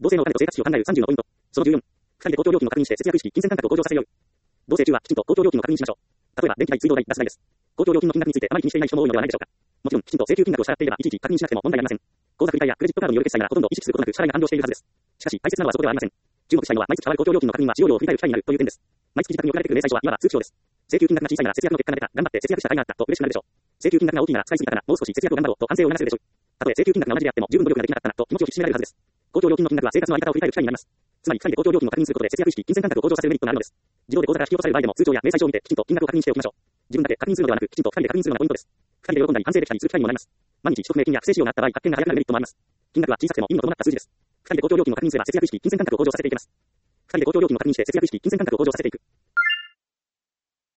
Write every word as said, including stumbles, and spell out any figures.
同性のお金と生活費を考えるさんじゅうのポイント。そのじゅうよん。二人で公共料金を確認して節約意識、金銭感覚を向上させよう。同棲中はきちんと公共料金を確認しましょう。例えば、電気代、水道代、ガス代です。公共料金の金額についてあまり気にしていない人も多いのではないでしょうか。もちろん、きちんと請求金額を支払っていれば、いちいち確認しなくても問題ありません。口座振替やクレジットカードによる決済ならほとんど意識することなく支払いが完了しているはずです。しかし、大切なのはそこではありません。注目したいのは、毎月変わる公共料金の確認は使用量を振り返る機会になるという点です。毎月自宅に送られてくる明細書はいわば通知表です。請求金額が小さいなら節約の結果が出た、頑張って節約した甲斐があったと嬉しくなるでしょう。請求金額が大きいなら使いすぎたからもう少し節約を頑張ろうと反省を促せるでしょう。たとえ請求金額が同じであっても十分努力ができなかったなと気持ちを引き締められるはずです。公共料金の金額は生活のあり方を振り返る機会になります。つまり、ふたりで公共料金を確認することで節約意識、金銭感覚を向上させるメリットがあるのです。自動で口座から引き落とされる場合でも通帳や明細書を見てきちんと金額を確認しておきましょう。自分だけ確認するのではなく、きちんとふたりで確認するのがポイントです。ふたりで喜んだり反省できたりする機会にもなります。毎日一匿名金や不正使用があった場合、発見が早くなるメリットもあります。金額は小さくても意味の伴った数字です。ふたりで公共料金を確認すれば節約意識、金銭感覚を向上させていけます。ふたりで公共料金を確認して節約意識、金銭感覚を向上させていく。